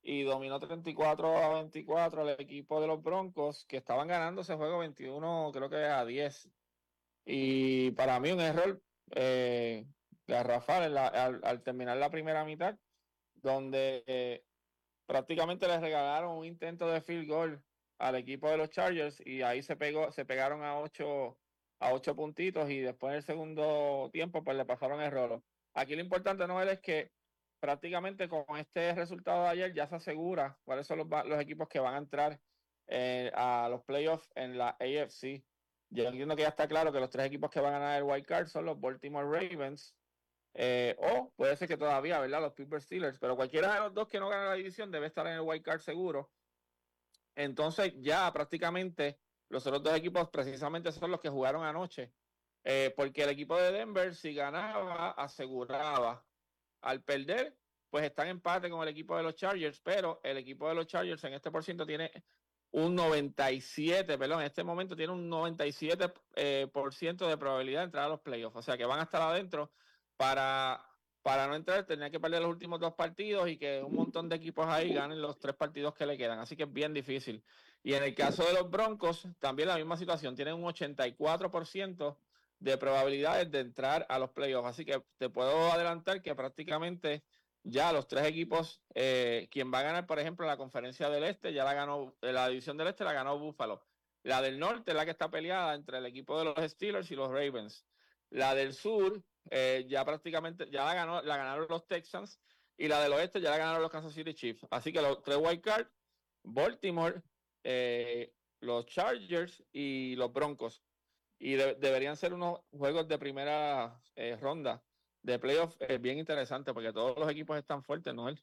y dominó 34-24 al equipo de los Broncos, que estaban ganando ese juego 21, creo que a 10. Y para mí un error garrafal al terminar la primera mitad, donde prácticamente les regalaron un intento de field goal al equipo de los Chargers y ahí se pegaron a 8 puntitos y después en el segundo tiempo pues le pasaron el rolo. Aquí lo importante, Noel, es que prácticamente con este resultado de ayer ya se asegura cuáles son los equipos que van a entrar a los playoffs en la AFC. Yo entiendo que ya está claro que los 3 equipos que van a ganar el wild card son los Baltimore Ravens, o puede ser que todavía, ¿verdad? Los Pittsburgh Steelers, pero cualquiera de los 2 que no gane la división debe estar en el wild card seguro. Entonces ya prácticamente los otros 2 equipos precisamente son los que jugaron anoche, porque el equipo de Denver si ganaba aseguraba. Al perder pues está en empate con el equipo de los Chargers, pero el equipo de los Chargers en este % tiene un 97, perdón, en este momento tiene un 97% de probabilidad de entrar a los playoffs, o sea que van a estar adentro. Para no entrar tendría que perder los últimos 2 partidos y que un montón de equipos ahí ganen los 3 partidos que le quedan, así que es bien difícil. Y en el caso de los Broncos, también la misma situación, tienen un 84% de probabilidades de entrar a los playoffs, así que te puedo adelantar que prácticamente ya los 3 equipos, quien va a ganar, por ejemplo, la conferencia del Este, ya la ganó, la división del Este la ganó Buffalo. La del Norte es la que está peleada entre el equipo de los Steelers y los Ravens. La del Sur, ya prácticamente, ya la ganaron los Texans, y la del Oeste ya la ganaron los Kansas City Chiefs. Así que los 3 wild card, Baltimore, los Chargers y los Broncos. Y deberían ser unos juegos de primera ronda de playoff bien interesante porque todos los equipos están fuertes, Noel.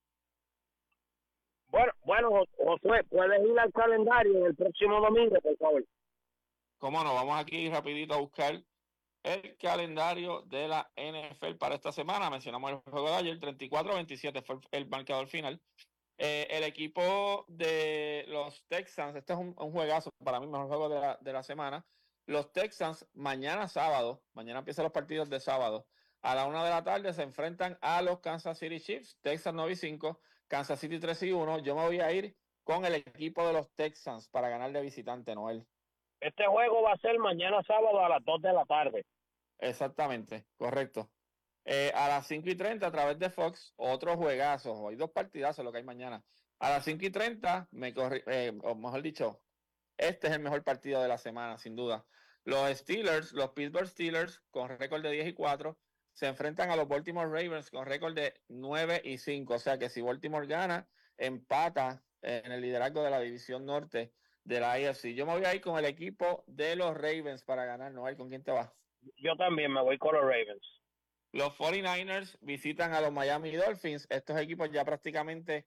Bueno, Josué, puedes ir al calendario el próximo domingo, por favor. Cómo no, vamos aquí rapidito a buscar el calendario de la NFL para esta semana. Mencionamos el juego de ayer, 34-27 fue el marcador final. El equipo de los Texans, este es un juegazo, para mí mejor juego de la semana. Los Texans mañana empiezan los partidos de sábado, a la 1 de la tarde se enfrentan a los Kansas City Chiefs. Texas 9-5, Kansas City 3-1. Yo me voy a ir con el equipo de los Texans para ganar de visitante, Noel. Este juego va a ser mañana sábado a las 2 de la tarde. Exactamente, correcto. A las 5:30 a través de Fox, otro juegazo. Hay 2 partidazos lo que hay mañana. A las 5:30, o mejor dicho, este es el mejor partido de la semana, sin duda. Los Pittsburgh Steelers, con récord de 10-4, se enfrentan a los Baltimore Ravens con récord de 9-5. O sea que si Baltimore gana, empata en el liderazgo de la división norte de la AFC. Yo me voy a ir con el equipo de los Ravens para ganar. Noel, ¿con quién te vas? Yo también me voy con los Ravens. Los 49ers visitan a los Miami Dolphins. Estos equipos ya prácticamente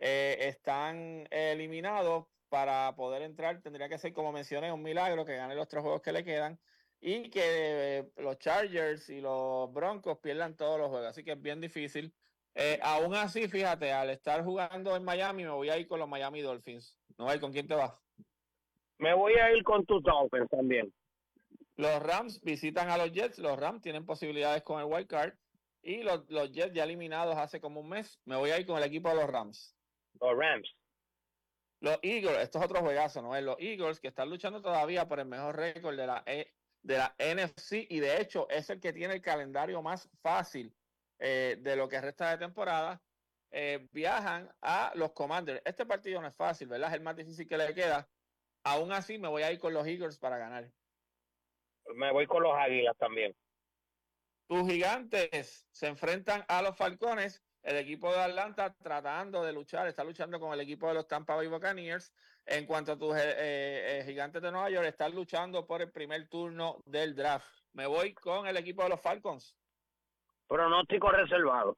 están eliminados. Para poder entrar tendría que ser, como mencioné, un milagro que gane los 3 juegos que le quedan y que los Chargers y los Broncos pierdan todos los juegos. Así que es bien difícil. Aún así, fíjate, al estar jugando en Miami, me voy a ir con los Miami Dolphins. Noel, ¿con quién te vas? Me voy a ir con tus Dolphins también. Los Rams visitan a los Jets. Los Rams tienen posibilidades con el wild card. Y los Jets ya eliminados hace como un mes. Me voy a ir con el equipo de los Rams. Los Rams. Los Eagles, esto es otro juegazo, ¿no? Los Eagles que están luchando todavía por el mejor récord de la NFC y de hecho es el que tiene el calendario más fácil de lo que resta de temporada. Viajan a los Commanders. Este partido no es fácil, ¿verdad? Es el más difícil que le queda. Aún así me voy a ir con los Eagles para ganar. Me voy con los Águilas también. Tus Gigantes se enfrentan a los Falcones. El equipo de Atlanta está luchando con el equipo de los Tampa Bay Buccaneers. En cuanto a tus Gigantes de Nueva York, están luchando por el primer turno del draft. Me voy con el equipo de los Falcons. Pronóstico reservado.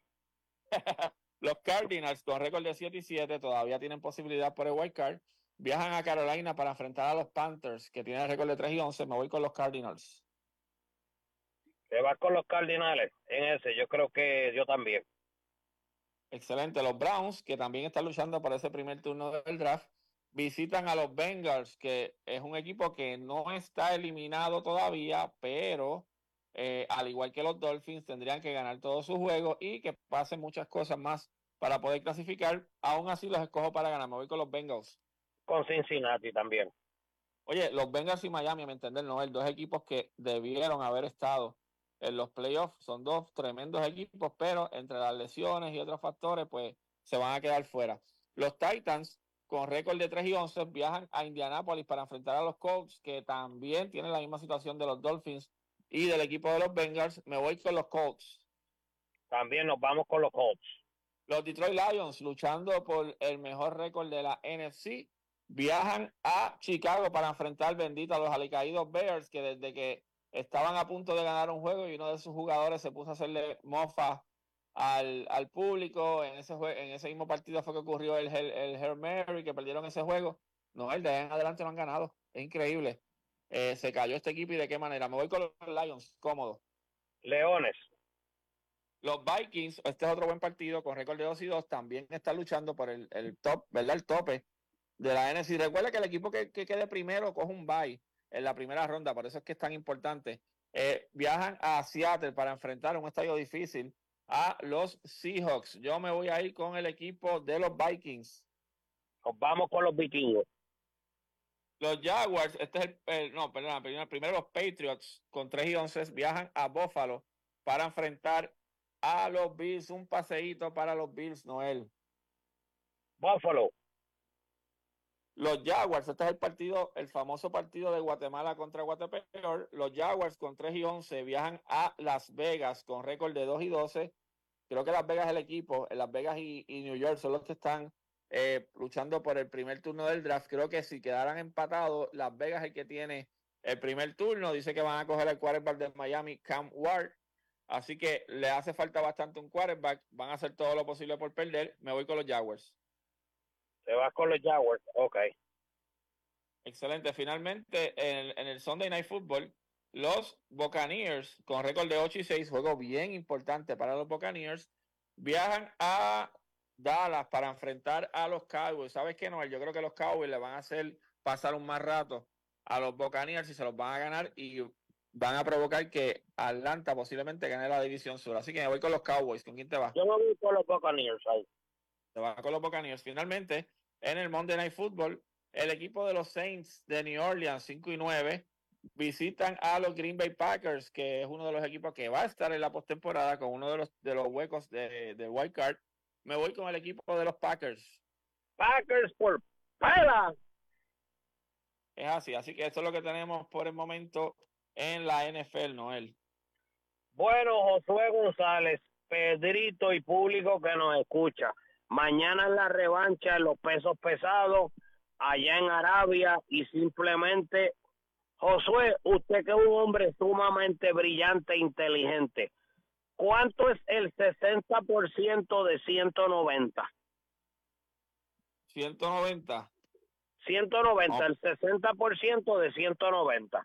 Los Cardinals, con récord de 7-7, todavía tienen posibilidad por el wild card. Viajan a Carolina para enfrentar a los Panthers, que tienen récord de 3-11. Me voy con los Cardinals. Te vas con los Cardinales en ese. Yo creo que yo también. Excelente. Los Browns, que también están luchando por ese primer turno del draft, visitan a los Bengals, que es un equipo que no está eliminado todavía, pero al igual que los Dolphins, tendrían que ganar todos sus juegos y que pasen muchas cosas más para poder clasificar. Aún así los escojo para ganar. Me voy con los Bengals. Con Cincinnati también. Oye, los Bengals y Miami, a mi entender, no, dos equipos que debieron haber estado en los playoffs. Son dos tremendos equipos, pero entre las lesiones y otros factores, pues se van a quedar fuera. Los Titans, con récord de 3-11, viajan a Indianápolis para enfrentar a los Colts, que también tienen la misma situación de los Dolphins y del equipo de los Bengals. Me voy con los Colts. También nos vamos con los Colts. Los Detroit Lions, luchando por el mejor récord de la NFC, viajan a Chicago para enfrentar, bendito, a los alicaídos Bears, que desde que estaban a punto de ganar un juego y uno de sus jugadores se puso a hacerle mofa al público. En ese mismo partido fue que ocurrió el Hail Mary, que perdieron ese juego. No, el de ahí en adelante no han ganado. Es increíble. Se cayó este equipo y de qué manera. Me voy con los Lions, cómodo. Leones. Los Vikings, este es otro buen partido con récord de 2-2, también está luchando por el top, ¿verdad? El tope de la NFC. Recuerda que el equipo que quede primero coge un bye en la primera ronda, por eso es que es tan importante. Viajan a Seattle para enfrentar un estadio difícil a los Seahawks. Yo me voy a ir con el equipo de los Vikings. Nos vamos con los vikingos. Los Jaguars, primero los Patriots con 3-11 viajan a Buffalo para enfrentar a los Bills. Un paseíto para los Bills, Noel. Buffalo. Los Jaguars, este es el famoso partido de Guatemala contra Guatepeor. Los Jaguars con 3-11 viajan a Las Vegas con récord de 2-12. Creo que Las Vegas es el equipo. Las Vegas y New York son los que están luchando por el primer turno del draft. Creo que si quedaran empatados, Las Vegas es el que tiene el primer turno. Dice que van a coger el quarterback de Miami, Cam Ward. Así que le hace falta bastante un quarterback. Van a hacer todo lo posible por perder. Me voy con los Jaguars. Se va con los Jaguars. Ok. Excelente. Finalmente, en el Sunday Night Football, los Buccaneers, con récord de 8-6, juego bien importante para los Buccaneers, viajan a Dallas para enfrentar a los Cowboys. ¿Sabes qué, Noel? Yo creo que los Cowboys le van a hacer pasar un más rato a los Buccaneers y se los van a ganar y van a provocar que Atlanta posiblemente gane la división sur. Así que me voy con los Cowboys. ¿Con quién te vas? Yo me voy con los Buccaneers ahí. Te vas con los Buccaneers. Finalmente, en el Monday Night Football, el equipo de los Saints de New Orleans, 5-9, visitan a los Green Bay Packers, que es uno de los equipos que va a estar en la postemporada con uno de los huecos de wild card. Me voy con el equipo de los Packers. Packers por pela. Es así que esto es lo que tenemos por el momento en la NFL, Noel. Bueno, Josué González, Pedrito y público que nos escucha. Mañana en la revancha en los pesos pesados, allá en Arabia, y simplemente, Josué, usted que es un hombre sumamente brillante e inteligente, ¿cuánto es el 60% de 190? 190. 190, no. El 60% de 190.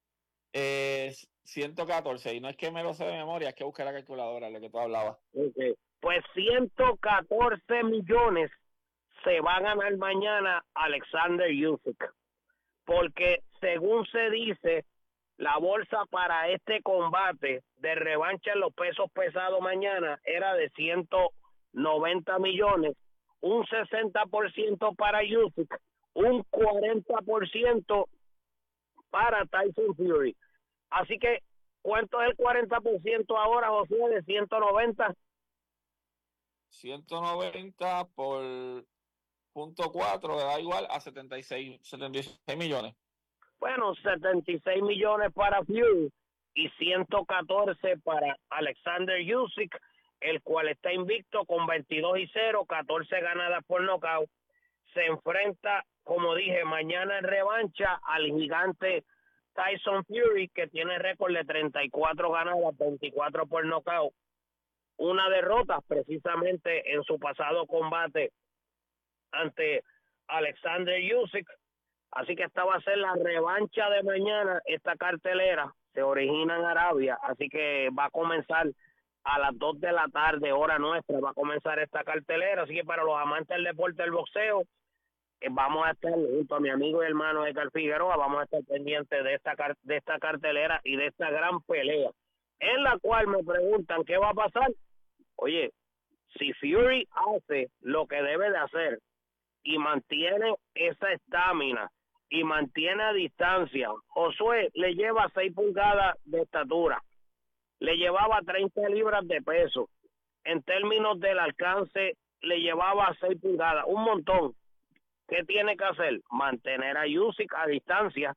114, y no es que me lo sé de memoria, es que busqué la calculadora, lo que tú hablabas. Okay. Pues 114 millones se va a ganar mañana Alexander Usyk, porque según se dice, la bolsa para este combate de revancha en los pesos pesados mañana era de 190 millones, un 60% para Usyk, un 40% para Tyson Fury. Así que, ¿cuánto es el 40% ahora, José, de 190? 190 por .4 da igual a 76 millones. Bueno, 76 millones para Fury y 114 para Alexander Usyk, el cual está invicto con 22-0, 14 ganadas por nocaut. Se enfrenta, como dije, mañana en revancha al gigante Tyson Fury, que tiene récord de 34 ganadas, 24 por nocaut. Una derrota precisamente en su pasado combate ante Alexander Usyk. Así que esta va a ser la revancha de mañana. Esta cartelera se origina en Arabia, así que va a comenzar a las 2 de la tarde, hora nuestra, va a comenzar esta cartelera. Así que para los amantes del deporte del boxeo, vamos a estar junto a mi amigo y hermano Edgar Figueroa, vamos a estar pendientes de esta cartelera y de esta gran pelea, en la cual me preguntan qué va a pasar. Oye, Si Fury hace lo que debe de hacer y mantiene esa estamina y mantiene a distancia, Josué le lleva 6 pulgadas de estatura, le llevaba 30 libras de peso, en términos del alcance le llevaba 6 pulgadas, un montón. ¿Qué tiene que hacer? Mantener a Usyk a distancia,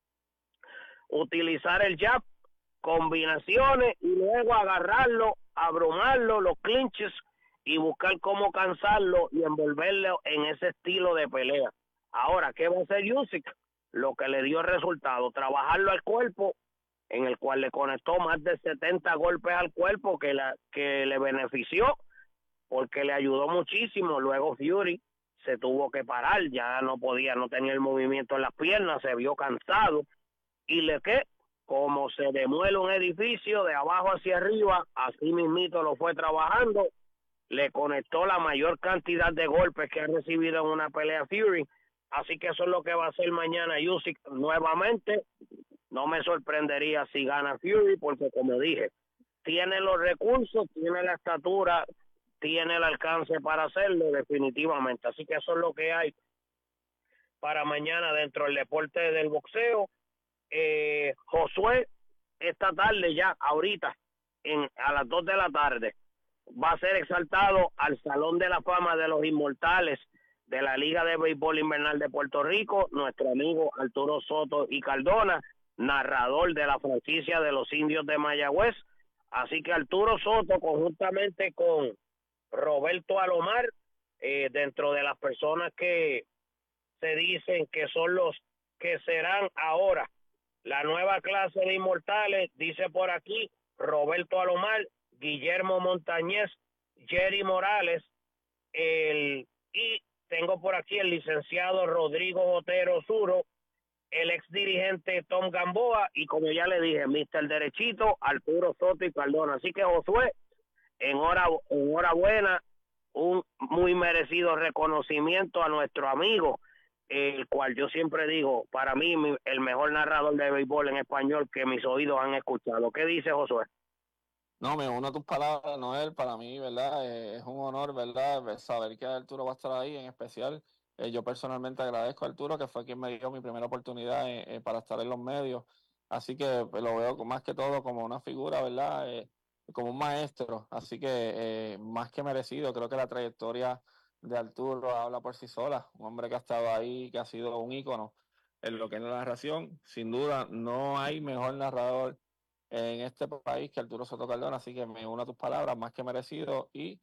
utilizar el jab, combinaciones y luego agarrarlo, abrumarlo, los clinches y buscar cómo cansarlo y envolverlo en ese estilo de pelea. Ahora, ¿qué va a hacer Usyk? Lo que le dio resultado, trabajarlo al cuerpo, en el cual le conectó más de 70 golpes al cuerpo que le benefició, porque le ayudó muchísimo. Luego Fury se tuvo que parar, ya no podía, no tenía el movimiento en las piernas, se vio cansado, y como se demuele un edificio de abajo hacia arriba, así mismito lo fue trabajando, le conectó la mayor cantidad de golpes que ha recibido en una pelea Fury, así que eso es lo que va a hacer mañana Usyk nuevamente. No me sorprendería si gana Fury, porque como dije, tiene los recursos, tiene la estatura, tiene el alcance para hacerlo definitivamente, así que eso es lo que hay para mañana dentro del deporte del boxeo. Josué, esta tarde ya, ahorita, a las 2 de la tarde, va a ser exaltado al Salón de la Fama de los Inmortales de la Liga de Béisbol Invernal de Puerto Rico, nuestro amigo Arturo Soto y Cardona, narrador de la franquicia de los Indios de Mayagüez. Así que Arturo Soto, conjuntamente con Roberto Alomar, dentro de las personas que se dicen que son los que serán ahora la nueva clase de inmortales, dice por aquí Roberto Alomar, Guillermo Montañez, Jerry Morales, y tengo por aquí el licenciado Rodrigo Otero Zuro, el ex dirigente Tom Gamboa, y como ya le dije, Mr. Derechito, Arturo Soto y Cardona. Así que Josué, enhorabuena, un muy merecido reconocimiento a nuestro amigo, el cual yo siempre digo, para mí, el mejor narrador de béisbol en español que mis oídos han escuchado. ¿Qué dice Josué? No, me uno a tus palabras, Noel. Para mí, ¿verdad? Es un honor, ¿verdad? Saber que Arturo va a estar ahí, en especial. Yo personalmente agradezco a Arturo, que fue quien me dio mi primera oportunidad para estar en los medios. Así que pues, lo veo más que todo como una figura, ¿verdad? Como un maestro. Así que más que merecido. Creo que la trayectoria de Arturo habla por sí sola. Un hombre que ha estado ahí, que ha sido un ícono en lo que es la narración. Sin duda, no hay mejor narrador en este país que Arturo Soto Cardona, así que me uno a tus palabras, más que merecido y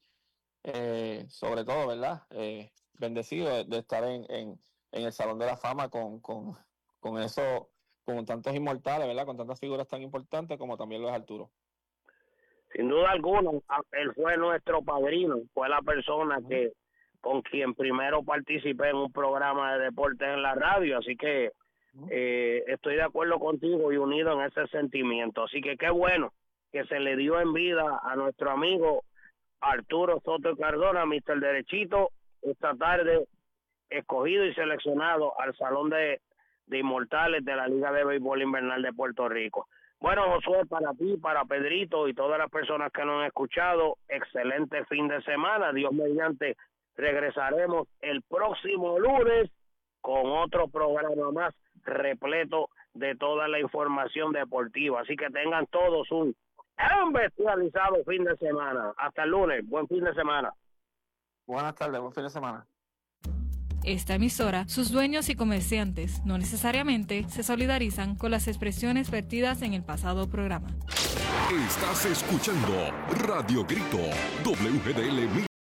sobre todo, ¿verdad? Bendecido de estar en el Salón de la Fama con eso, con tantos inmortales, ¿verdad? Con tantas figuras tan importantes como también lo es Arturo. Sin duda alguna, él fue nuestro padrino, fue la persona que con quien primero participé en un programa de deportes en la radio, así que estoy de acuerdo contigo y unido en ese sentimiento. Así que qué bueno que se le dio en vida a nuestro amigo Arturo Soto Cardona, Mr. Derechito, esta tarde escogido y seleccionado al Salón de Inmortales de la Liga de Béisbol Invernal de Puerto Rico. Bueno, Josué, para ti, para Pedrito y todas las personas que nos han escuchado, excelente fin de semana. Dios mediante, regresaremos el próximo lunes con otro programa más repleto de toda la información deportiva. Así que tengan todos un bestializado fin de semana. Hasta el lunes. Buen fin de semana. Buenas tardes. Buen fin de semana. Esta emisora, sus dueños y comerciantes no necesariamente se solidarizan con las expresiones vertidas en el pasado programa. Estás escuchando Radio Grito, WGDL